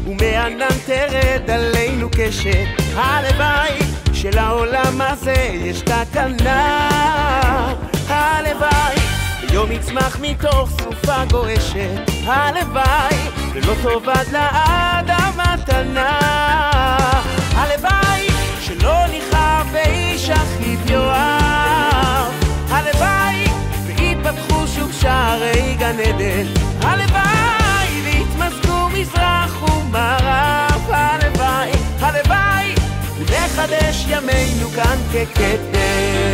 ומענן תרד עלינו קשת. הלוואי שלעולם הזה יש תקנה, הלוואי יום יצמח מתוך סופה גועשת, הלוואי ולא תאבד לאדם מתנה, הלוואי שלא ניחר ואיש אחיו יואב, הלוואי ויפתחו שוב שערי גן עדן, הלוואי ויתמזגו מזרח ומערב, הלוואי, הלוואי ונחדש ימינו כאן כקדם.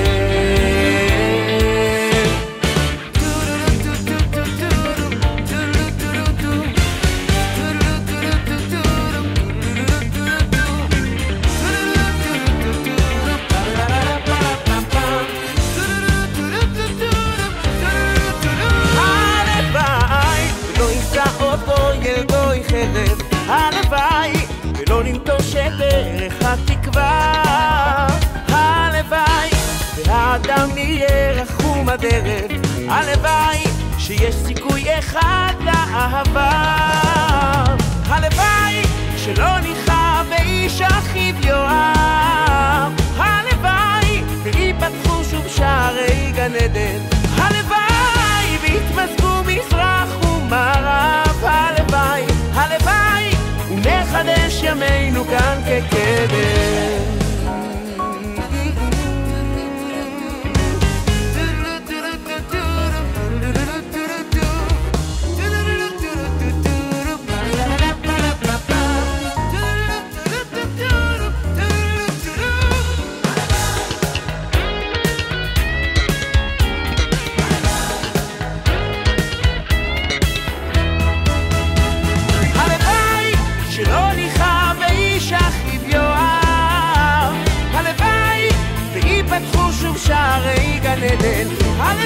הלוואי ולא ננטוש את דרך התקווה, הלוואי והאדם נהיה רחום הדרך, הלוואי שיש סיכוי אחד לאהבה, הלוואי שלא ניחר ואיש אחיו יואב, הלוואי ויפתחו שוב שערי גן עדן, הלוואי ויתמזגו מזרח ומערב, הלוואי, הלוואי ונחדש ימינו כאן כקדם. שערי גן עדן,